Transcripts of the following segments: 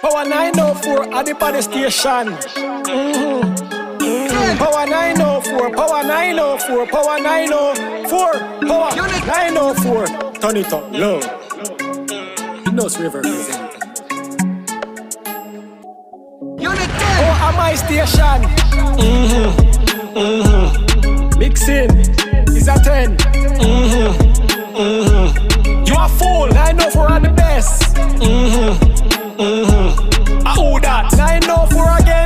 Power 904 at the body station. Power 904, power 904, power 904, power 904. Turn it up low. Nose River present. Power at my station. Mixing is a 10. You are fool. 904 are the best. Who that? 904 again.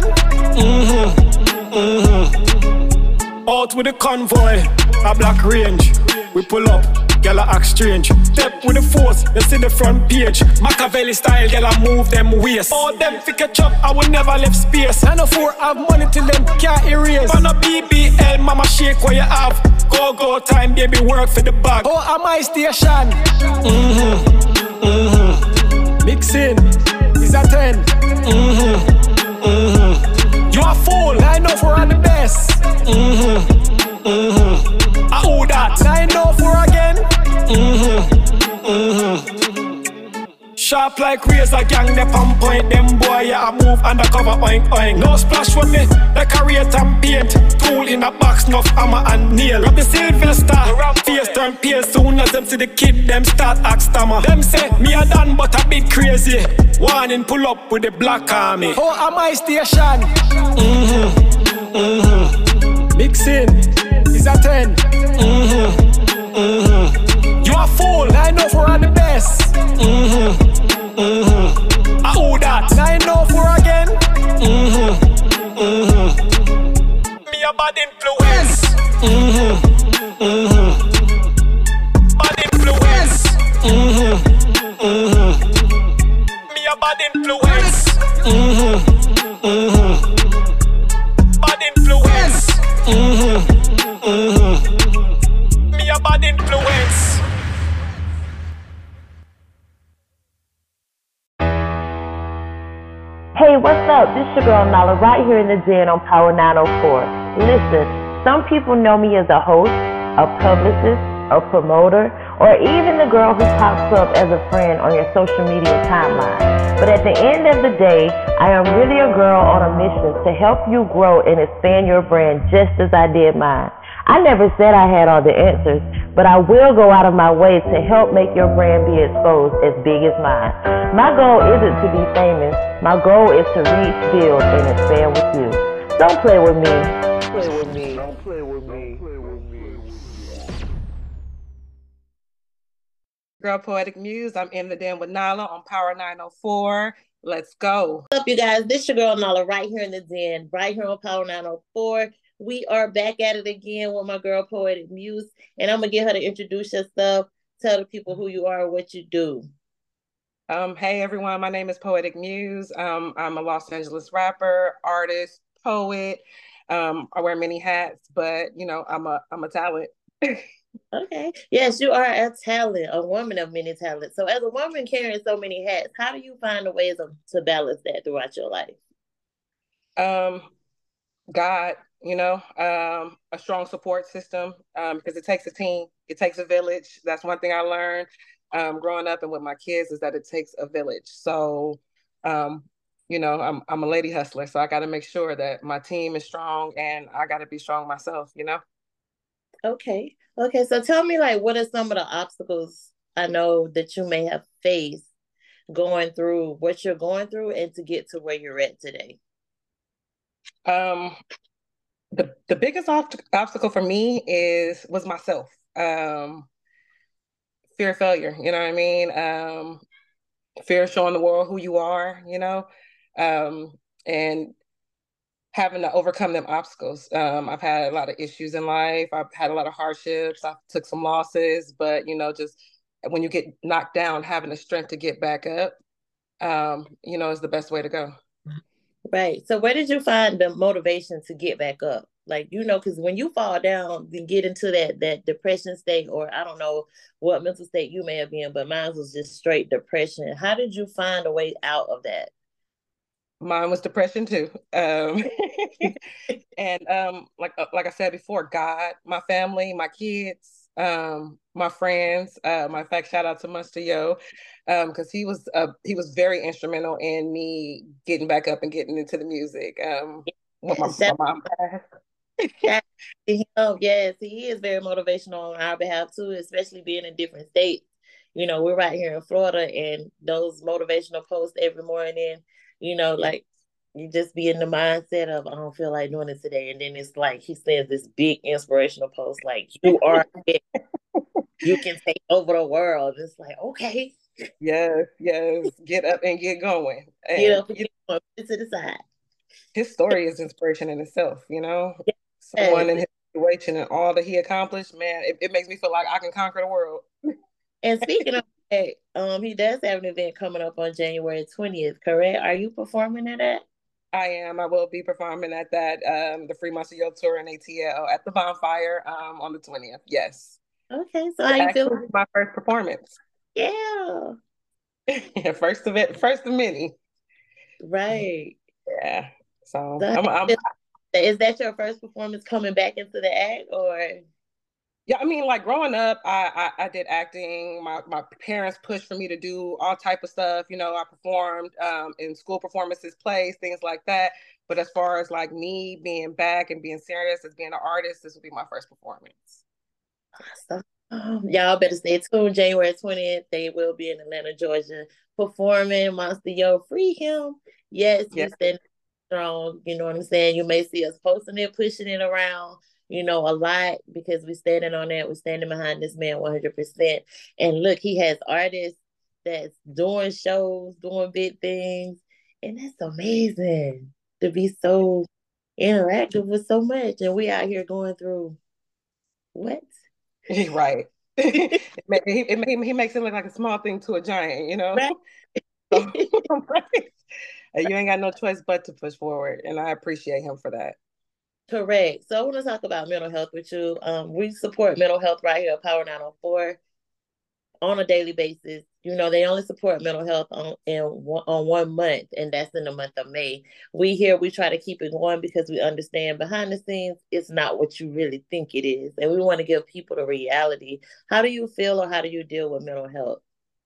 Out with the convoy, a black range. We pull up, gyal a act strange. Step with the force, you see the front page. Machiavelli style, gyal a move them waist. All them fi catch up, I will never left space. 904 have money till them can't erase. On a BBL, mama shake what you have. Go time, baby, work for the bag. Oh, at my station. Mixing is a 10. You a fool. 904 are the best. Who that? 904 again. Sharp like razor, gang they on point. Them boy, yeah, I move undercover, oink oink. No splash with me, like a rate and paint. Tool in a box, nuff hammer and nail. Grab the Sylvester, rap face turn pale. Soon as them see the kid, them start act stammer. Them say, me a done but a bit crazy. Warning, pull up with the black army. Oh, at my station. Mixing is a 10. You a fool. 904 are the best. Who that? 904 again. Me a bad influence. Bad influence. Me a bad influence. Bad influence. Me a bad influence. Hey, what's up? This your girl Nala right here in the den on Power 904. Listen, some people know me as a host, a publicist, a promoter, or even the girl who pops up as a friend on your social media timeline. But at the end of the day, I am really a girl on a mission to help you grow and expand your brand just as I did mine. I never said I had all the answers, but I will go out of my way to help make your brand be exposed as big as mine. My goal isn't to be famous. My goal is to reach, build, and expand with you. Don't play with me. Play with me. Don't play with me. Play with me. Girl Poetic Muse. I'm in the den with Nala on Power 904. Let's go. What's up, you guys? This your girl Nala right here in the den, right here on Power 904. We are back at it again with my girl Poetic Muse, and I'm gonna get her to introduce herself, tell the people who you are and what you do. Hey everyone, my name is Poetic Muse. I'm a Los Angeles rapper, artist, poet. I wear many hats, but you know, I'm a talent. Okay. Yes, you are a talent, a woman of many talents. So as a woman carrying so many hats, how do you find the ways to balance that throughout your life? God, you know, a strong support system, because it takes a team, it takes a village. That's one thing I learned growing up and with my kids is that it takes a village. So, you know, I'm a lady hustler, so I got to make sure that my team is strong and I got to be strong myself, you know? Okay. So tell me, like, what are some of the obstacles I know that you may have faced going through what you're going through and to get to where you're at today? The biggest obstacle for me was myself. Fear of failure, you know what I mean? Fear of showing the world who you are, you know, and having to overcome them obstacles. I've had a lot of issues in life. I've had a lot of hardships. I took some losses, but you know, just when you get knocked down, having the strength to get back up, you know, is the best way to go. Right. So where did you find the motivation to get back up? Like, you know, because when you fall down, you get into that depression state, or I don't know what mental state you may have been, but mine was just straight depression. How did you find a way out of that? Mine was depression too. And like I said before, God, my family, my kids, my friends. My fact, shout out to Monster Yo, because he was very instrumental in me getting back up and getting into the music. When Yeah, my mom passed. shout out to him. Yes, he is very motivational on our behalf too, especially being in different states. We're right here in Florida, and those motivational posts every morning, like you just be in the mindset of, I don't feel like doing it today. And then it's like he says this big inspirational post, like, you are it. You can take over the world. It's like, okay, Yes, yes, get up and get going. get And up and get put it to the side. his story is inspiration in itself, Yes. someone in his situation and all that he accomplished, man, it makes me feel like I can conquer the world. And speaking of that, he does have an event coming up on January 20th, correct? Are you performing at that? I am. I will be performing at that the Free Monster Yo tour in ATL at the bonfire on the 20th. Yes. Okay, so how you feel? Actually my first performance. Yeah, Yeah, first of many. right. Yeah. So So is that your first performance coming back into the act, or? yeah, I mean, like growing up, I did acting. My parents pushed for me to do all type of stuff. I performed in school performances, plays, things like that. But as far as like me being back and being serious as being an artist, this would be my first performance. So, y'all better stay tuned. January 20th, they will be in Atlanta, Georgia, performing Monster Yo. Free him. Yes, Yeah. we stand strong. You know what I'm saying? You may see us posting it, pushing it around, a lot, because we're standing on that. We're standing behind this man 100%. And look, he has artists that's doing shows, doing big things. And that's amazing to be so interactive with so much. And we out here going through what? Right. He makes it look like a small thing to a giant. Right. So, you ain't got no choice but to push forward, and I appreciate him for that. Correct. So I want to talk about mental health with you. We support mental health right here at Power 904 on a daily basis. They only support mental health on 1 month, and that's in the month of May. We try to keep it going because we understand behind the scenes it's not what you really think it is, and we want to give people the reality. How do you feel, or how do you deal with mental health?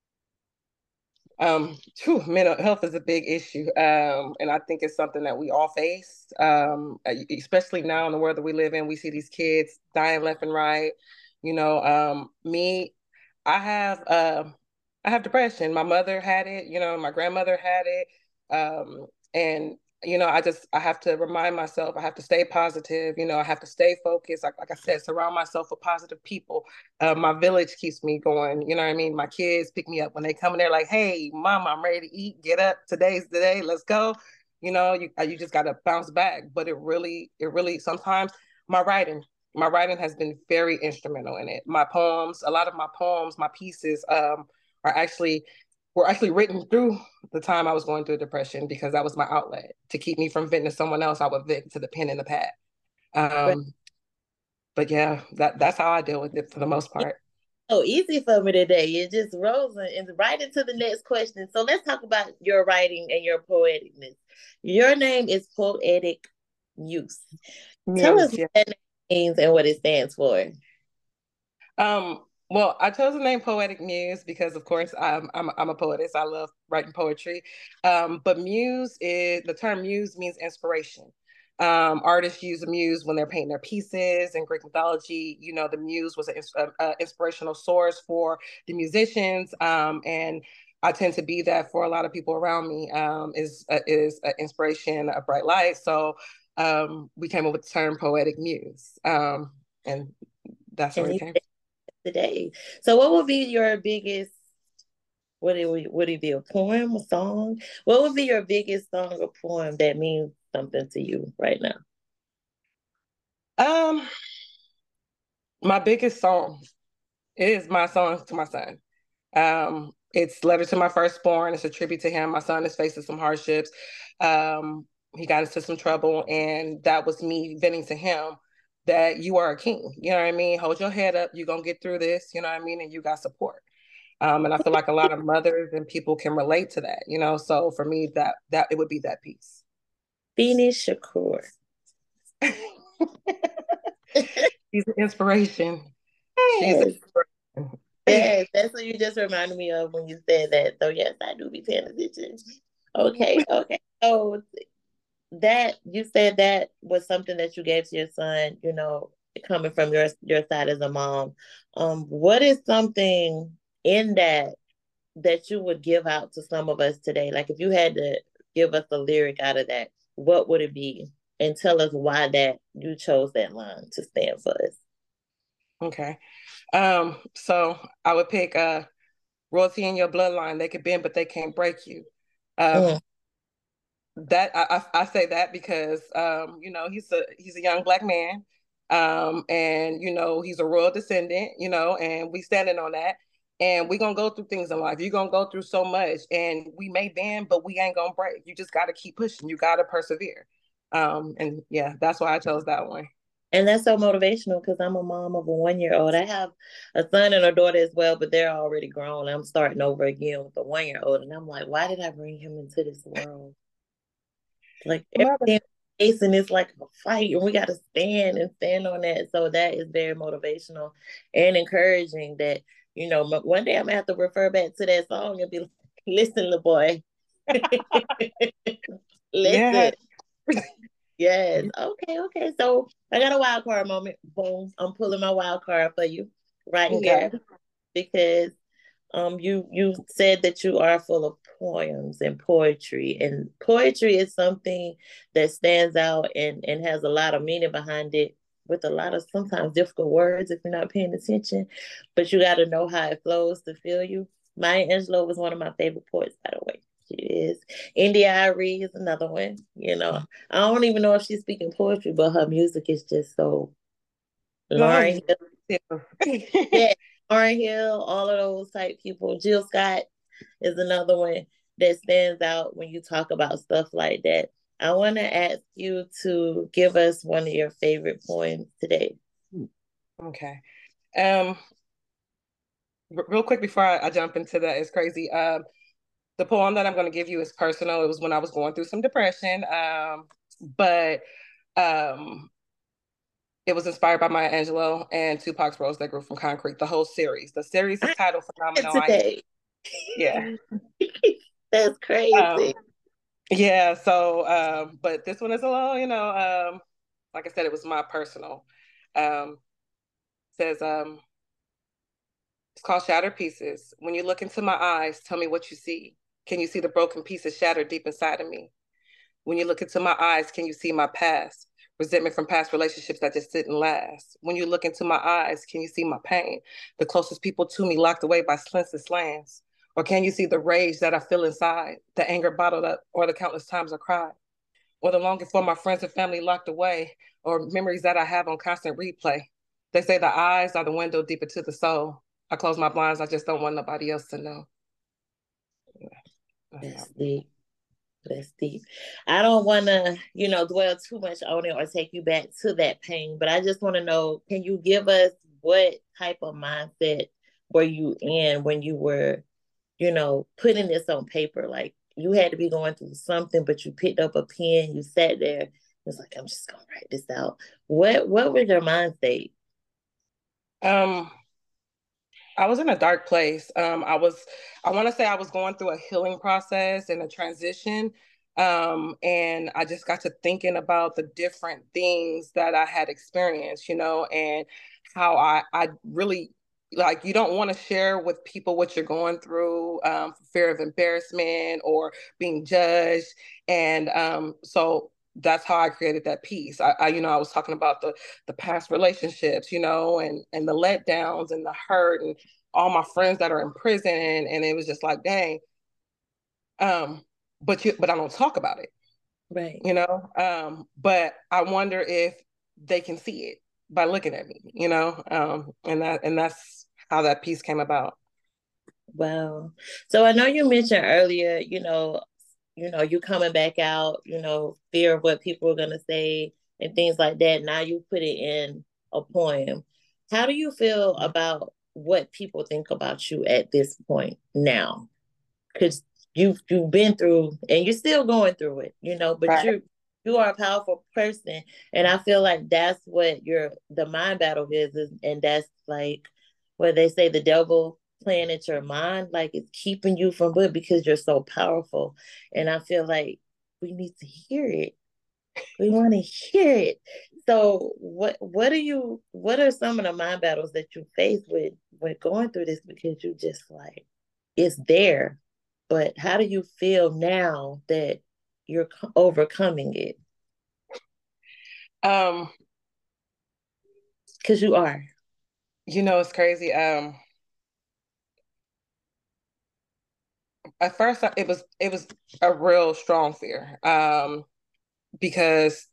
Mental health is a big issue, and I think it's something that we all face, especially now in the world that we live in. We see these kids dying left and right. Me, I have I have depression. My mother had it. My grandmother had it, and I have to remind myself. I have to stay positive. I have to stay focused. Like I said, surround myself with positive people. My village keeps me going. You know what I mean? My kids pick me up when they come in there like, "Hey, mom, I'm ready to eat. Get up. Today's the day. Let's go." You just got to bounce back. But it really sometimes my writing, my writing has been very instrumental in it. My poems, a lot of my poems, my pieces, are actually were actually written through the time I was going through depression because that was my outlet. To keep me from venting to someone else, I would vent to the pen and the pad. Um, but yeah, that's how I deal with it for the most part. So easy for me today. It just rose and right into the next question. So let's talk about your writing and your poeticness. Your name is Poetic Muse. Tell us Muse, yeah. what that means and what it stands for. Well, I chose the name Poetic Muse because, of course, I'm a poetess. I love writing poetry. But the term muse means inspiration. Artists use the muse when they're painting their pieces. In Greek mythology, the muse was an inspirational source for the musicians. And I tend to be that for a lot of people around me. Is an inspiration, a bright light. So we came up with the term Poetic Muse, and that's where And it you came. today. So what would be your biggest, would it be a poem, a song? What would be your biggest song or poem that means something to you right now? Um, my biggest song is my song to my son. It's Letter to My Firstborn. It's a tribute to him. My son is facing some hardships. He got into some trouble, and that was me venting to him that you are a king. You know what I mean? Hold your head up. You're gonna get through this, you know what I mean? And you got support. And I feel like a lot of mothers and people can relate to that. So for me, that it would be that piece. Afeni Shakur. He's an inspiration. She's Yes. Yes, that's what you just reminded me of when you said that. So yes, I do be paying attention. Okay, okay. So that you said that was something that you gave to your son, coming from your side as a mom. What is something in that you would give out to some of us today? Like if you had to give us a lyric out of that, what would it be? And tell us why that you chose that line to stand for us. Okay. So I would pick royalty in your bloodline. They could bend, but they can't break you. Um, Mm. that I say that because he's a young black man, and he's a royal descendant, and we standing on that, and we gonna go through things in life. You're gonna go through so much, and we may bend, but we ain't gonna break. You just got to keep pushing. You got to persevere. And yeah, that's why I chose that one. And that's so motivational because I'm a mom of a 1 year old. I have a son and a daughter as well, but they're already grown. I'm starting over again with a 1 year old. And I'm like, why did I bring him into this world? Like everything facing is like a fight, and we got to stand on that. So that is very motivational and encouraging. That one day I'm gonna have to refer back to that song and be like, "Listen, little boy, Yeah. listen." Yes. Okay. Okay. So I got a wild card moment. Boom! I'm pulling my wild card for you right Okay. here because you said that you are full of poems and poetry is something that stands out and has a lot of meaning behind it, with a lot of sometimes difficult words if you're not paying attention, but you got to know how it flows to feel you. Maya Angelou was one of my favorite poets, by the way. She is. India Arie is another one. I don't even know if she's speaking poetry, but her music is just so. Lauryn Hill. Yeah, Lauryn Hill, all of those type people. Jill Scott is another one that stands out when you talk about stuff like that. I want to ask you to give us one of your favorite poems today. Okay. Real quick before I jump into that, it's crazy. The poem that I'm going to give you is personal. It was when I was going through some depression, but it was inspired by Maya Angelou and Tupac's Rose That Grew from Concrete. The whole series. The series is titled Phenomenal. Today. Yeah. That's crazy. Yeah. So, but this one is a little, like I said, it was my personal. Says, it's called Shattered Pieces. When you look into my eyes, tell me what you see. Can you see the broken pieces shattered deep inside of me? When you look into my eyes, can you see my past? Resentment from past relationships that just didn't last. When you look into my eyes, can you see my pain? The closest people to me locked away by slings and slams. Or can you see the rage that I feel inside, the anger bottled up, or the countless times I cried? Or the longing for my friends and family locked away, or memories that I have on constant replay. They say the eyes are the window deeper to the soul. I close my blinds, I just don't want nobody else to know. That's deep. That's deep. I don't want to, dwell too much on it or take you back to that pain, but I just want to know, can you give us what type of mindset were you in when you were, putting this on paper? Like you had to be going through something, but you picked up a pen, you sat there, it's like, I'm just gonna write this out. What was your mind state? I was in a dark place. I want to say I was going through a healing process and a transition. And I just got to thinking about the different things that I had experienced, and how I really like, you don't want to share with people what you're going through, for fear of embarrassment or being judged. And so that's how I created that piece. I was talking about the past relationships, and the letdowns and the hurt and all my friends that are in prison, and it was just like, dang. But I don't talk about it, Right. But I wonder if they can see it by looking at me, and that's how that piece came about. Wow. So I know you mentioned earlier, you coming back out, fear of what people are gonna say and things like that. Now you put it in a poem. How do you feel about what people think about you at this point now? Because you've been through and you're still going through it, but Right. You are a powerful person, and I feel like that's what the mind battle is, and that's like where they say the devil playing at your mind, like it's keeping you from good because you're so powerful. And I feel like we need to hear it. We want to hear it. So what are some of the mind battles that you face with going through this, because you just like it's there, but how do you feel now that you're overcoming it? Um, Because you are. it's crazy. At first it was a real strong fear. Because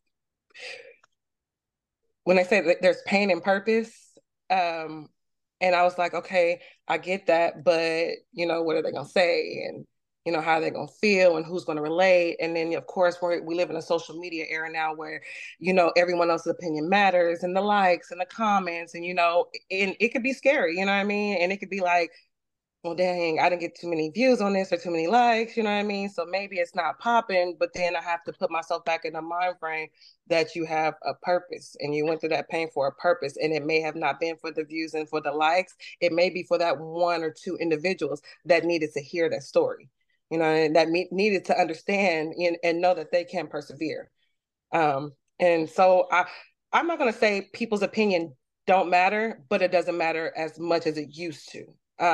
when I say that there's pain and purpose, um, and I was like, okay, I get that, but what are they gonna say? And how they're gonna feel and who's gonna relate. And then of course we live in a social media era now where, everyone else's opinion matters, and the likes and the comments, and and it could be scary, you know what I mean? And it could be like, well, dang, I didn't get too many views on this or too many likes, you know what I mean? So maybe it's not popping, but then I have to put myself back in the mind frame that you have a purpose and you went through that pain for a purpose. And it may have not been for the views and for the likes. It may be for that one or two individuals that needed to hear that story, and that needed to understand and know that they can persevere. And so I'm not going to say people's opinion don't matter, but it doesn't matter as much as it used to.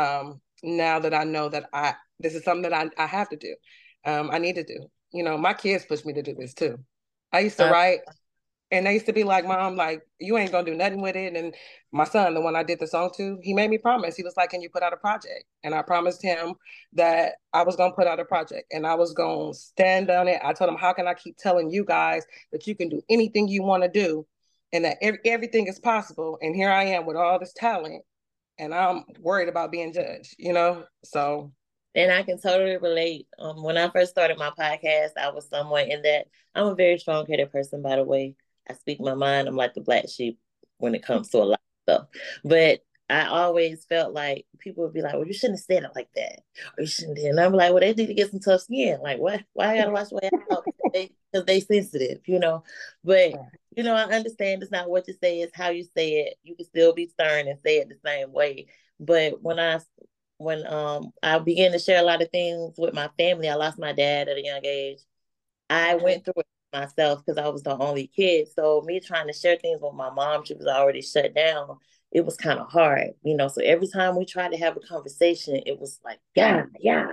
Now that I know that this is something that I have to do. I need to do. My kids pushed me to do this too. I used to write, and they used to be like, Mom, like, you ain't gonna do nothing with it. And my son, the one I did the song to, he made me promise. He was like, can you put out a project? And I promised him that I was gonna put out a project and I was gonna stand on it. I told him, how can I keep telling you guys that you can do anything you want to do and that everything is possible? And here I am with all this talent, and I'm worried about being judged, So. And I can totally relate. When I first started my podcast, I was somewhat in that. I'm a very strong-headed person, by the way. I speak my mind. I'm like the black sheep when it comes to a lot of stuff. But I always felt like people would be like, well, you shouldn't have said it like that. Or you shouldn't have. And I'm like, well, they need to get some tough skin. Like, what? Why I gotta watch the way I talk? Because they sensitive, But I understand it's not what you say, it's how you say it. You can still be stern and say it the same way. But when I began to share a lot of things with my family, I lost my dad at a young age. I went through it myself because I was the only kid. So me trying to share things with my mom, she was already shut down. It was kind of hard, So every time we tried to have a conversation, it was like, yeah,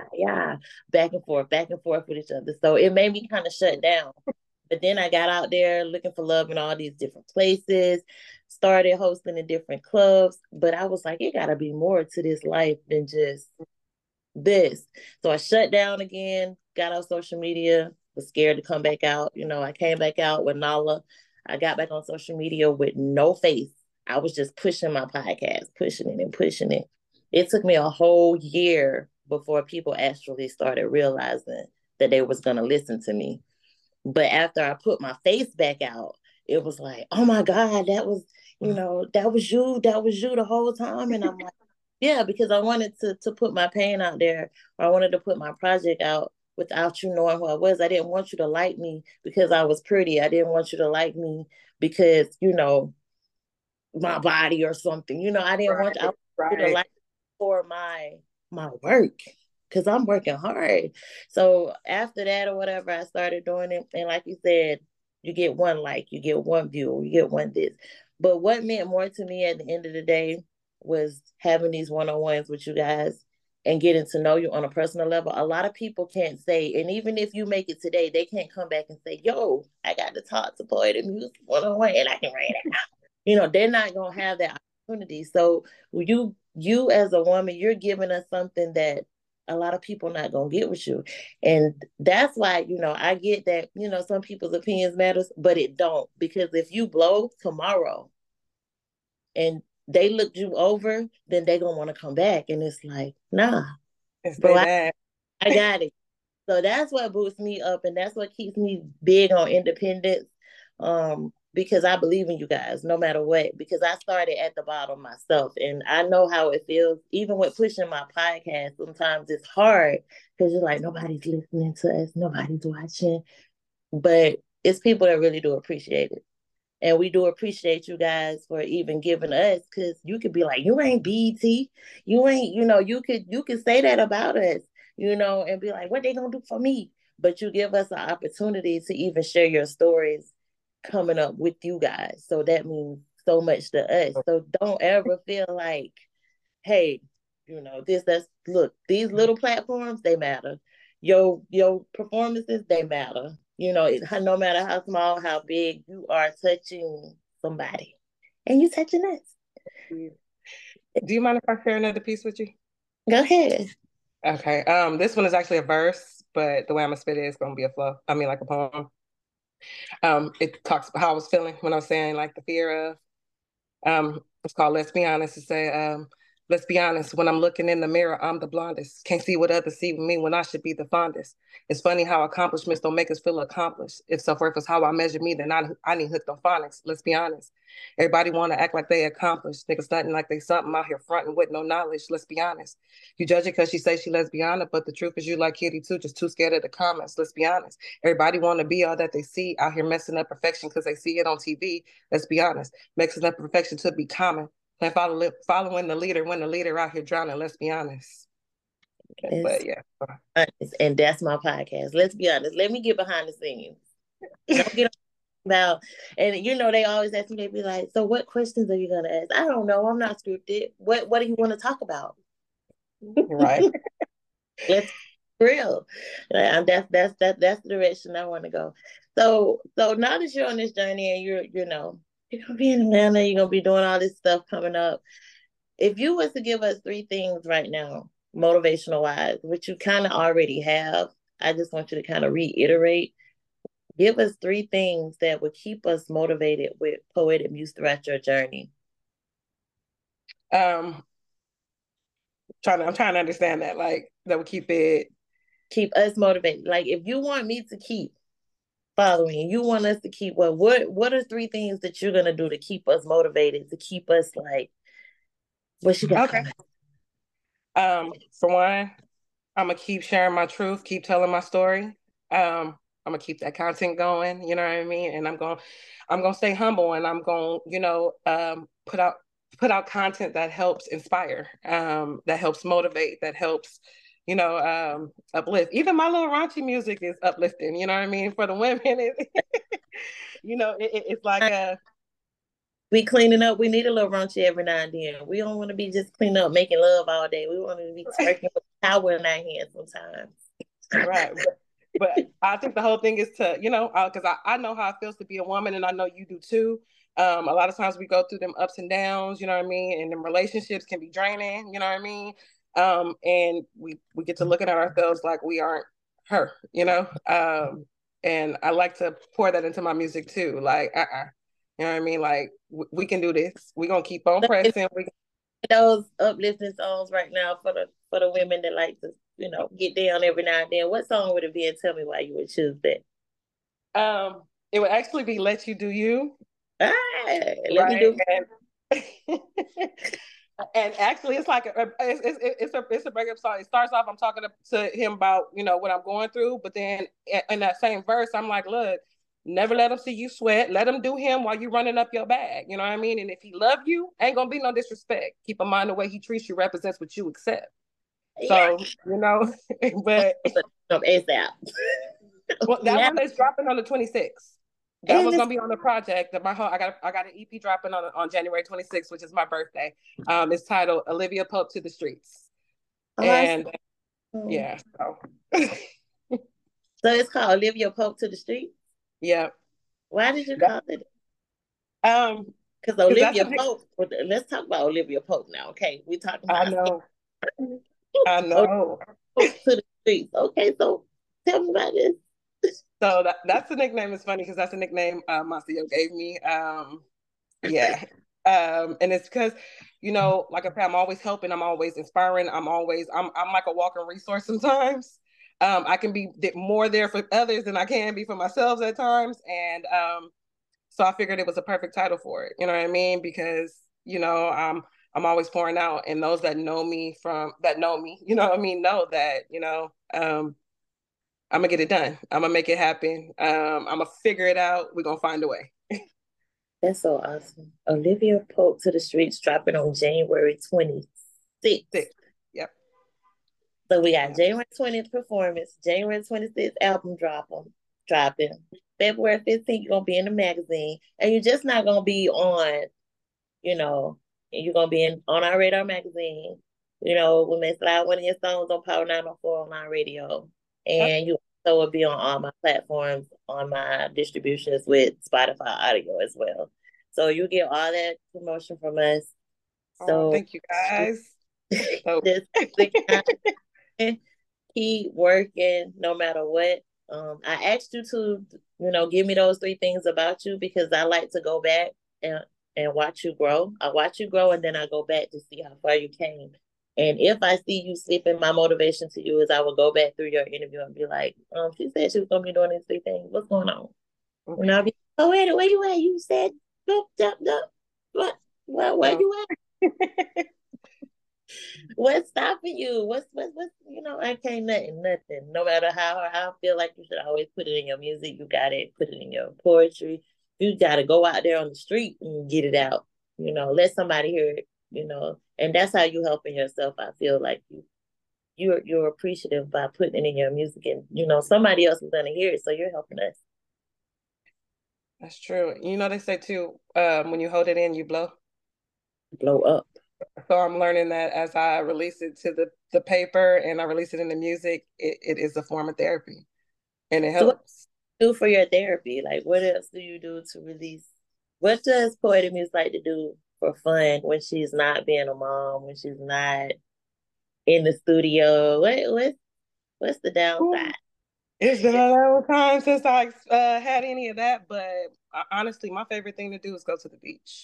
back and forth with each other. So it made me kind of shut down. But then I got out there looking for love in all these different places, started hosting in different clubs. But I was like, it got to be more to this life than just this. So I shut down again, got off social media, was scared to come back out. I came back out with Nala. I got back on social media with no face. I was just pushing my podcast, pushing it and pushing it. It took me a whole year before people actually started realizing that they was going to listen to me. But after I put my face back out, it was like, oh my God, that was you that was you the whole time. And I'm like, yeah, because I wanted to put my pain out there, or I wanted to put my project out without you knowing who I was. I didn't want you to like me because I was pretty. I didn't want you to like me because, my body or something. I didn't want you to like for my work, because I'm working hard. So after that or whatever, I started doing it. And like you said, you get one like, you get one view, you get one this. But what meant more to me at the end of the day was having these one-on-ones with you guys and getting to know you on a personal level. A lot of people can't say, and even if you make it today, they can't come back and say, yo, I got to talk to Poetic Music one-on-one and I can write it out. They're not going to have that opportunity. So you as a woman, you're giving us something that a lot of people not gonna get with you. And that's why, I get that, some people's opinions matters, but it don't. Because if you blow tomorrow and they looked you over, then they gonna want to come back. And it's like, nah, bro, I got it. So that's what boosts me up, and that's what keeps me big on independence. Because I believe in you guys no matter what, because I started at the bottom myself, and I know how it feels. Even with pushing my podcast, sometimes it's hard because you're like, nobody's listening to us, nobody's watching. But it's people that really do appreciate it. And we do appreciate you guys for even giving us, because you could be like, you ain't BET, you ain't, you could say that about us, and be like, what they gonna do for me? But you give us an opportunity to even share your stories coming up with you guys. So that means so much to us. So don't ever feel like, hey, look, these little platforms, they matter. Your performances, they matter. No matter how small, how big, you are touching somebody, and you touching us. Do you mind if I share another piece with you? Go ahead. Okay. This one is actually a verse, but the way I'm gonna spit it is gonna be a flow. I mean, like a poem. It talks about how I was feeling when I was saying like the fear of. It's called Let's Be Honest. To say, let's be honest, when I'm looking in the mirror, I'm the blondest. Can't see what others see with me when I should be the fondest. It's funny how accomplishments don't make us feel accomplished. If self-worth is how I measure me, then I need hooked on phonics. Let's be honest. Everybody want to act like they accomplished. Niggas stunting like they something out here fronting with no knowledge. Let's be honest. You judge it because she say she lesbiana, but the truth is you like Kitty too, just too scared of the comments. Let's be honest. Everybody want to be all that they see out here messing up perfection because they see it on TV. Let's be honest. Mixing up perfection to be common. And following the leader when the leader out here drowning. Let's be honest. But yeah. And that's my podcast. Let's be honest. Let me get behind the scenes. Don't get about, and they always ask me, they be like, so what questions are you gonna ask? I don't know. I'm not scripted. What do you want to talk about? Right. Let's be real. That's the direction I want to go. So now that you're on this journey and you're gonna be in Atlanta, you're gonna be doing all this stuff coming up. If you was to give us 3 things right now, motivational wise, which you kind of already have, I just want you to kind of reiterate. Give us 3 things that would keep us motivated with Poetic Muse throughout your journey. I'm trying to understand that, like, that would keep us motivated. Like, if you want me to keep following, you want us to keep what are 3 things that you're gonna do to keep us motivated, to keep us like, what you got? Okay. For one, I'm gonna keep sharing my truth, keep telling my story. I'm gonna keep that content going, you know what I mean? And I'm gonna stay humble, and I'm gonna, put out content that helps inspire, that helps motivate, that helps, uplift. Even my little raunchy music is uplifting, you know what I mean? For the women, it's like we cleaning up. We need a little raunchy every now and then. We don't want to be just cleaning up, making love all day. We want to be twerking with power in our hands sometimes. Right. But I think the whole thing is to, because I know how it feels to be a woman, and I know you do too. A lot of times we go through them ups and downs, you know what I mean? And them relationships can be draining, you know what I mean? And we get to looking at ourselves like we aren't her, and I like to pour that into my music too. Like, you know what I mean? Like, we can do this. We're going to keep on pressing. Those uplifting songs right now for the women that like to, get down every now and then. What song would it be, and tell me why you would choose that? It would actually be Let You Do You. Let me do and actually it's like it's a breakup song. It starts off, I'm talking to him about, what I'm going through, but then in that same verse, I'm like, look, never let him see you sweat. Let him do him while you running up your bag. You know what I mean? And if he love you, ain't gonna be no disrespect. Keep in mind the way he treats you represents what you accept. So, but ASAP. Well, that one is dropping on the 26th. That was gonna be on the project that I got an EP dropping on January 26th, which is my birthday. It's titled Olivia Pope to the Streets. And yeah, so it's called Olivia Pope to the Streets? Yeah. Why did you call it? Because Olivia Pope. Let's talk about Olivia Pope now. Okay, we talking about. I know. Pope to the streets. Okay, so tell me about this. So that's the nickname. Is funny because that's the nickname Masio gave me. Yeah. And it's because, like I said, I'm always helping. I'm always inspiring. I'm like a walking resource sometimes. I can be more there for others than I can be for myself at times. And so I figured it was a perfect title for it. You know what I mean? Because, I'm always pouring out, and those that know me, you know what I mean, know that, I'm gonna get it done. I'm gonna make it happen. I'm gonna figure it out. We're gonna find a way. That's so awesome. Olivia Pope to the Streets dropping on January 26th. Yep. So we got January 20th performance, January 26th album dropping. February 15th, you're gonna be in the magazine. And you're just not gonna be on, you know, you're gonna be on our radar magazine. You know, we may slide one of your songs on Power 904 online radio. And you also will be on all my platforms, on my distributions with Spotify audio as well. So you get all that promotion from us. So thank you guys. Just keep working no matter what. I asked you to, give me those 3 things about you because I like to go back and watch you grow. I watch you grow and then I go back to see how far you came. And if I see you slipping, my motivation to you is I will go back through your interview and be like, she said she was going to be doing these 3 things. What's going on? Okay. And I'll be, where you at? You said, jump. What? Where you at? What's stopping you? What's I can't nothing. No matter how I feel like you should always put it in your music. You got to put it in your poetry. You got to go out there on the street and get it out. Let somebody hear it, and that's how you helping yourself. I feel like you're appreciative by putting it in your music and, somebody else is going to hear it. So you're helping us. That's true. They say too, when you hold it in, you blow up. So I'm learning that as I release it to the paper and I release it in the music, it is a form of therapy and it helps. So what do you do for your therapy? Like what else do you do to release? What does Poetic Muse like to do for fun when she's not being a mom, when she's not in the studio? What's the downside? It's been a long time since I had any of that, but honestly, my favorite thing to do is go to the beach.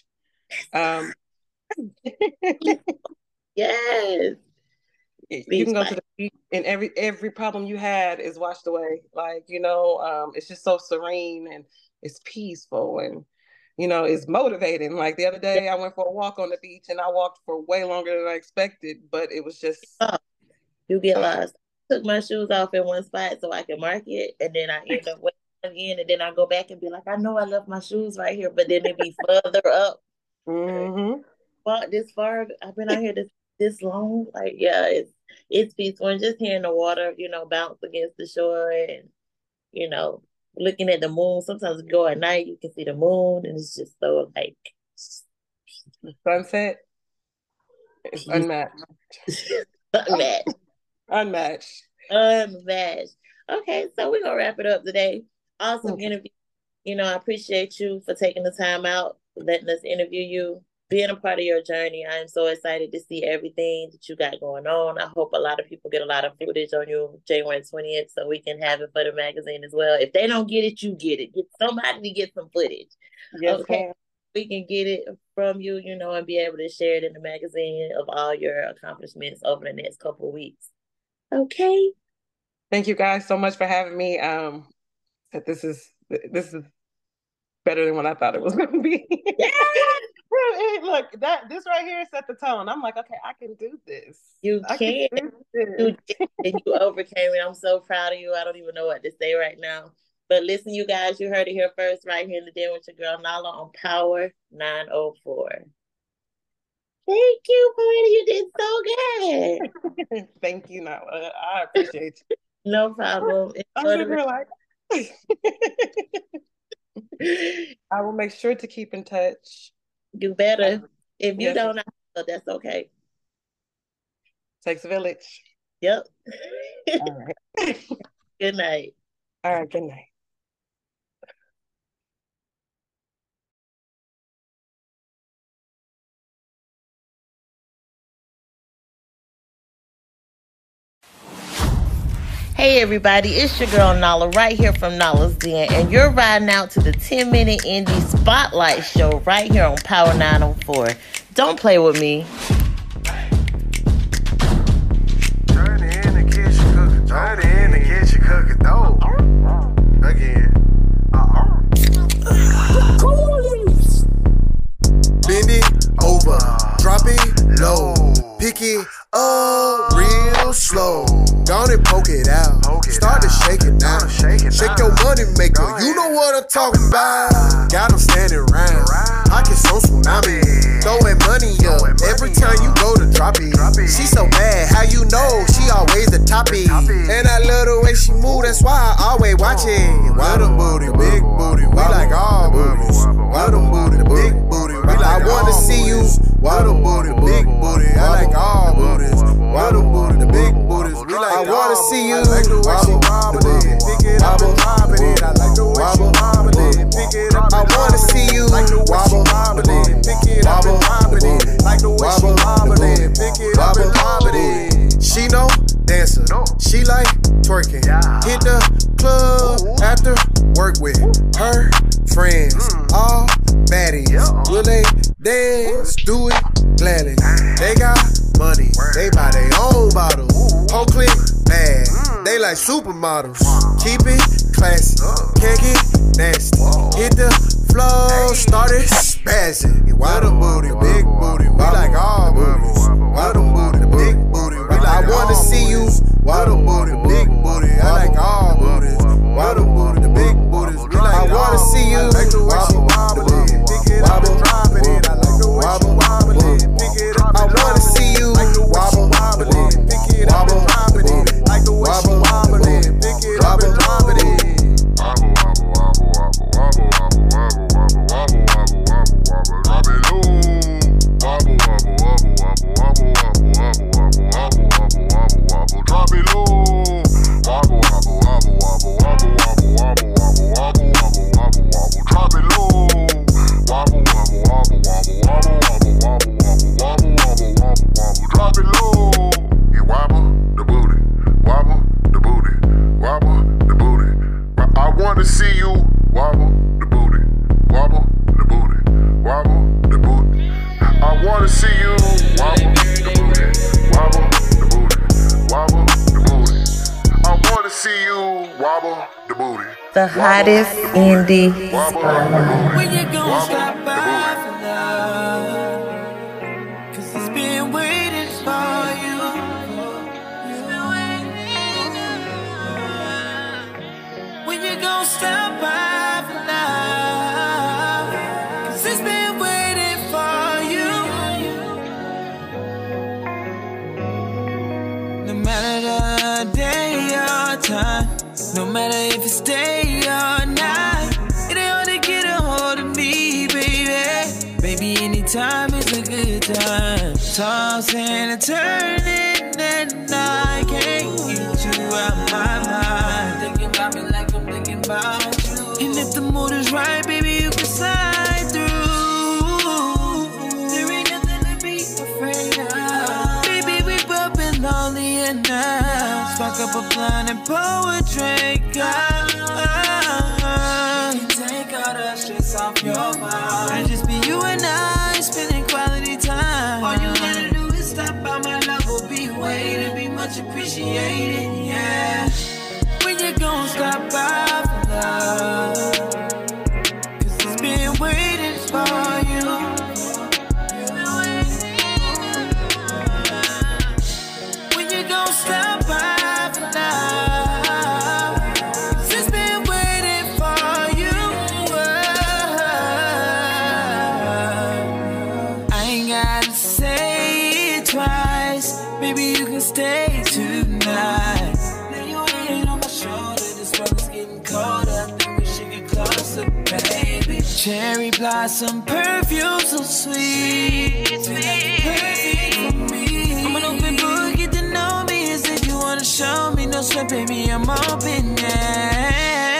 Yes. You can go to the beach and every problem you had is washed away. Like, it's just so serene and it's peaceful and, it's motivating. Like the other day I went for a walk on the beach and I walked for way longer than I expected, but it was just. You get lost. I took my shoes off in one spot so I could mark it and then I end up waiting again and then I go back and be like, I know I left my shoes right here, but then it be further up. Mm-hmm. But this far, I've been out here this long. Like, yeah, it's peaceful. And just hearing the water, bounce against the shore and, looking at the moon. Sometimes we go at night, you can see the moon, and it's just so like the sunset. It's unmatched. Unmatched. Okay, so we're gonna wrap it up today. Awesome interview. I appreciate you for taking the time out, letting us interview you, being a part of your journey. I am so excited to see everything that you got going on. I hope a lot of people get a lot of footage on you January 20th so we can have it for the magazine as well. If they don't get it, you get it. Get somebody to get some footage. Yes, okay. We can get it from you, and be able to share it in the magazine of all your accomplishments over the next couple of weeks. Okay. Thank you guys so much for having me. This is better than what I thought it was going to be. Yeah. Look, this right here set the tone. I'm like, okay, I can do this. You can. You overcame it. I'm so proud of you. I don't even know what to say right now. But listen, you guys, you heard it here first, right here in the Den with your girl Nala on Power 904. Thank you, Poetic. You did so good. Thank you, Nala. I appreciate you. No problem. I will make sure to keep in touch. You better. If you don't, that's okay. Takes a village. Yep. All right. Good night. All right. Good night. Hey everybody, it's your girl Nala right here from Nala's Den, and you're riding out to the 10-minute indie spotlight show right here on Power 904. Don't play with me. Turn in the kitchen cooking. Turn in the kitchen cooking. Oh, again. Bend it over, drop it low, pick it up real slow. Gone and poke it out. Start to shake it now. maker. You know what I'm talking about. Got them standing around. Pockets on tsunami. Throwing money up every time you go to drop it. She so bad, how you know? She always the topic. And I love the way she move, that's why I always watch it. Why the booty, big booty, we like all booties. Why the booty, the big booty, we like I wanna see you. Why the booty, big booty, I like all booties. Why the booty, the big booties, we like I wanna see you. I like the way she wobble it, pick it up and drop it. I like the way she wobble it, pick it up. I wanna see you. Like the way she wobble it, pick it up and drop it. Like the way she wobble it, pick it up and drop it. She know dancer, she like twerking. Hit the club after work with her friends, all baddies. Will they dance? Do it gladly. They got money, they buy their own bottles. Whole clique bad, they like supermodels. Keep it classy, can't get nasty. Hit the flow, started spazzing. Why the booty, big booty, we like all booties. Why the booty, the big booty, we like I wanna see you. Why the booty, big booty, I like all booties. Why the booty, the big booties, we like I wanna see you. Like the way she wobble it, pick it up and drop it. I like the way she wobble it, pick it up and drop it. I wanna see you. Like the way she wobble it, pick it up and drop it. Like the way she wobble it, pick it up and drop it. Wobble, wobble, wobble, wobble, wobble, wobble, wobble, wobble, wobble, wobble, wobble, wobble, drop it low. Wobble, wobble, wobble, wobble, wobble, wobble, wobble, wobble, wobble, wobble, wobble, wobble, drop it low. Wobble, wobble, wobble, wobble, wobble, wobble, wobble, wobble, wobble, wobble, wobble, wobble, drop it low. Wobble, wobble, wobble, wobble, wobble, wobble, wobble, wobble, wobble, wobble, wobble, wobble, drop it low. You wobble the booty, wobble the booty, wobble the booty. I wanna see you wobble the booty, wobble the booty, wobble the booty. I wanna see you wobble the booty, wobble the booty, wobble the booty. I wanna see you wobble the booty. The hottest indie Wobble the booty. When you gon' stop by for love? 'Cause it's been waiting for you. When you gon' stop by for love? 'Cause it's been waiting for you. No matter the day or time, no matter if it's day or night, it ain't hard to get a hold of me, baby. Baby, anytime is a good time. Tossing and turning and I can't get you out my mind. Thinking about me like I'm thinking about you. And if the mood is right, baby, you can slide through. There ain't nothing to be afraid of. Baby, we both been lonely enough. Spark up a plan and poetry, girl. Take all the stress off your mind. And just be you and I spending quality time. All you gotta do is stop by, my love will be waiting, be much appreciated, yeah. When you gon' stop by for love? 'Cause it's been waiting for you. When you gon' stop by for love? 'Cause it's been waiting for you. I ain't gotta say it twice. Maybe you can stay tonight. Lay your head on my shoulder. This weather's getting colder. Think we should get closer, baby. Cherry blossom perfume so sweet. Perfect for me. I'm an open book, get to know me. As if you wanna show me, no sweat, baby, I'm open, yeah.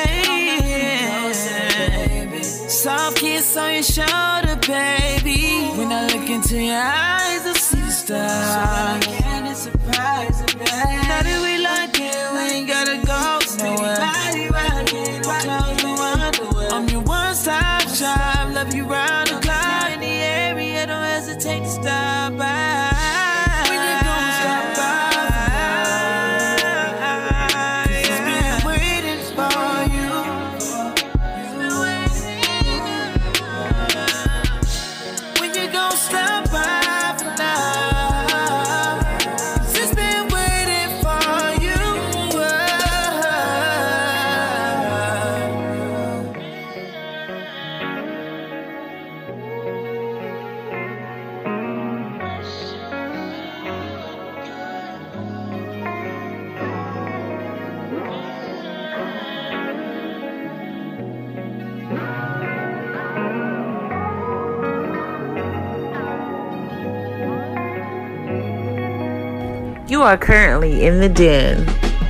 Soft kiss on your shoulder, baby. When I look into your eyes, I see the stars. So I can't surprise it, baby. Now that we like it, we ain't gotta go nowhere. I'm your one-stop shop, love you round the clock. In the area, don't hesitate to stop by. When you gon' stop by? 'Cause it's been waiting for you. When you gon' stop by for love? 'Cause it's been waiting for you. You are currently in the den.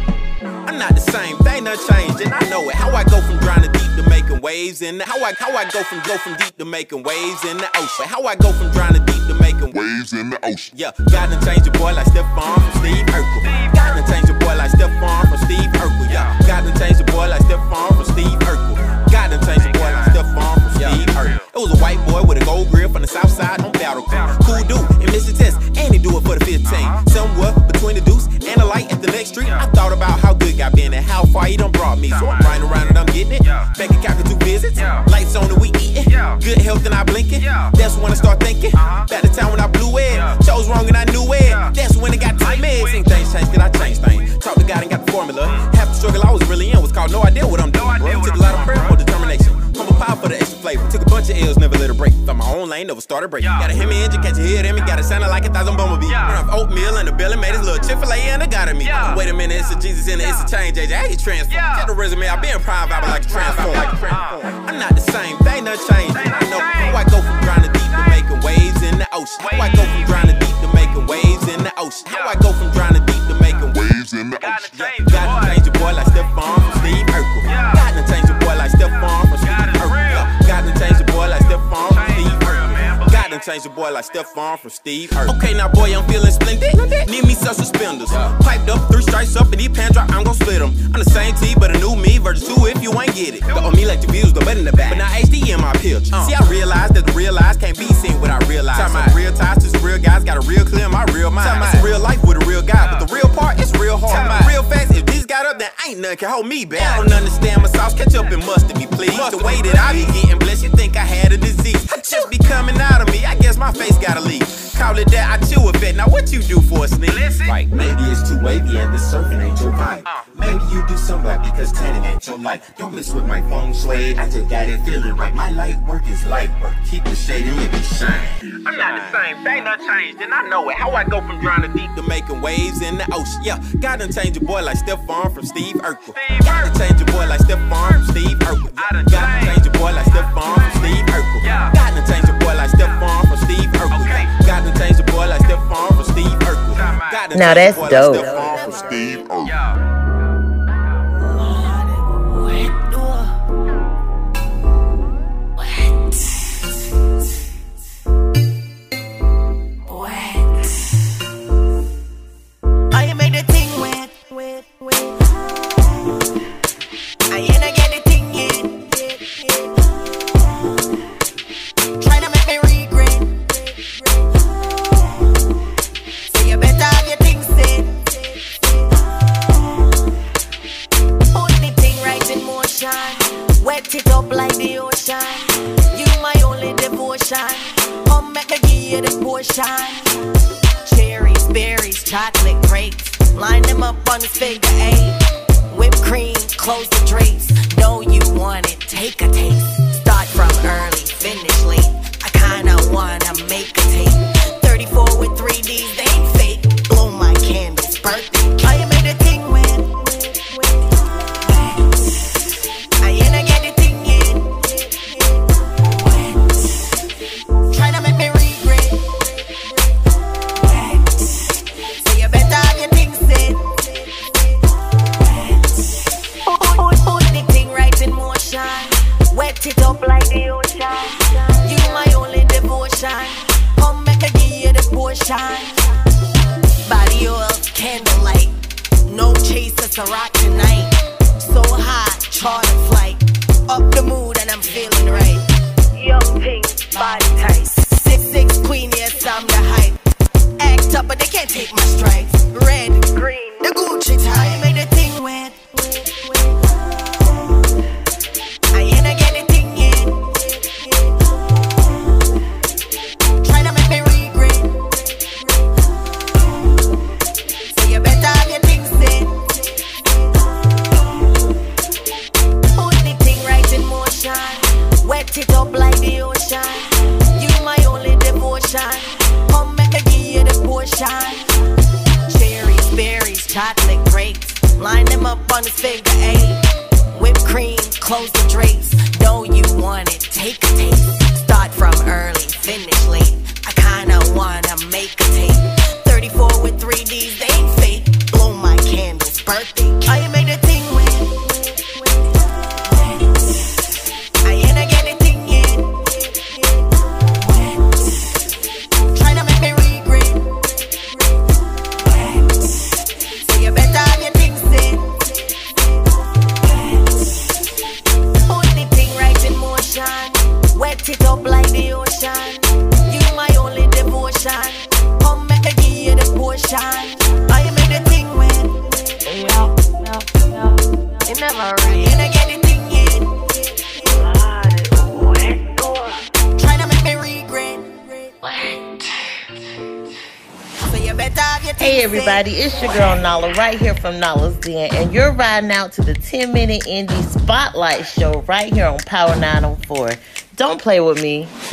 I'm not the same, they done changed, and I know it. How I go from drowning deep to making waves, and how I go from deep to making waves in the ocean. How I go from drowning deep to making waves in the ocean. Yeah, God done changed your boy like Stephon from Steve Urkel. God done changed your boy like Stephon from Steve Urkel. Yeah, God done changed your boy like Stephon from Steve Urkel. God done changed your boy like Stephon from Steve Urkel. It was a white boy with a gold grill from the south side on Battle Creek. Cool dude, and Mr. Test, and he do it for the 15. Somewhere between the deuce and the light at the next street. I thought about how good God been and how far he done brought me. So I'm riding around and I'm getting it. Back in Cocker 2 visits. Lights on and we eating. Good health and I blinking. That's when I start thinking. Back to town when I blew it. Chose wrong and I knew it. That's when it got to me. Seen things change, cause I changed things. Talked to God and got the formula. Half the struggle I was really in was called no idea what I'm doing, bro. Took a lot of prayer for determination. Humble pie for the extra flavor. Took a bunch of L's, never let it break. Thought my own lane, never started breaking. Got a Hemi engine, catch a hit in me. Got it sounding like 1,000 bumblebees. Run off oatmeal and the belly made his little Chick-fil-A and it got at me. Wait a minute, it's a Jesus and it's a change, AJ. How you transform? Check the resume, I been prime vibing like a transform. I'm not the same, they done changed. I know how I go from drowning deep to making waves in the ocean. How I go from drowning deep to making waves in the ocean. How I go from drowning deep to making waves in the ocean. God done changed your boy like Stephon from Steve Urkel. God done changed your boy like Stephon from Steve Urkel. God done changed your boy like Stephon from Steve Urkel. God done changed your boy like Stephon from Steve Urkel. Okay, now boy, I'm feeling splendid. Need me some suspenders. Piped up, 3 stripes up, and these pants drop, I'm gon' split them. I'm the same T, but a new me versus 2 if you ain't get it. The on me like the views, the better in the back. But now HD in my picture. See, I realized that the real eyes can't be seen without real eyes. Some real ties to some real guys, got a real clear in my real mind. It's real life with a real guy, but the real part is real hard. Real fast, if this got up, then ain't nothing can hold me back. I don't understand my sauce, catch up and mustard me, please. The way that I be getting blessed, you think I had a disease. Just be coming out of me, I guess my face gotta leave. Call it that, I chill with it. Now what you do for a sneak? Right, maybe it's too wavy and the surfing ain't your vibe. Maybe you do something right because tanning ain't your life. Don't mess with my feng shui, I just got it feeling right. My light work is light work, keep the shade and make it shine. I'm not the same, they done changed, and I know it. How I go from drowning deep to making waves in the ocean. Yeah, God done changed your boy like Stephon from Steve Urkel. God done changed your boy like Stephon from Steve Urkel. God done changed your boy like Stephon from Steve Urkel. God done changed your boy like Stephon from Steve Urkel. God done changed your boy like Stephon from Steve Urkel. Now that's dope. Stephon from Steve Urkel. Wet it up like the ocean. You my only devotion. Come make me give you the portion. Cherries, berries, chocolate grapes. Line them up on the figure 8. Whipped cream, close the drapes. Know you want it, take a taste. Start from early, finish late. I kinda wanna make a tape. 34 with 3Ds, they ain't fake. Blow my candles, birthday cake. I made a thing with. It up like the ocean. You my only devotion. Come make me give you the portion. Body oil, candlelight. No chaser to rock tonight. So hot, charter flight. Up the mood and I'm feeling right. Young pink, body tight. 6'6" queen, yes I'm the hype. Act up but they can't take my stripes. Red, green, the Gucci tie. I made the thing wet. It up like the ocean. You my only devotion. Come make me give you the portion. Cherries, berries, chocolate grapes. Line them up on the figure 8. Whipped cream, close the drapes. Know you want it, take a taste. Start from early, finish late. I kinda wanna make a tape. 34 with 3Ds, they ain't fake. everybody, it's your girl Nala right here from Nala's Den, and you're riding out to the 10-minute Indie Spotlight Show right here on Power 904. Don't play with me.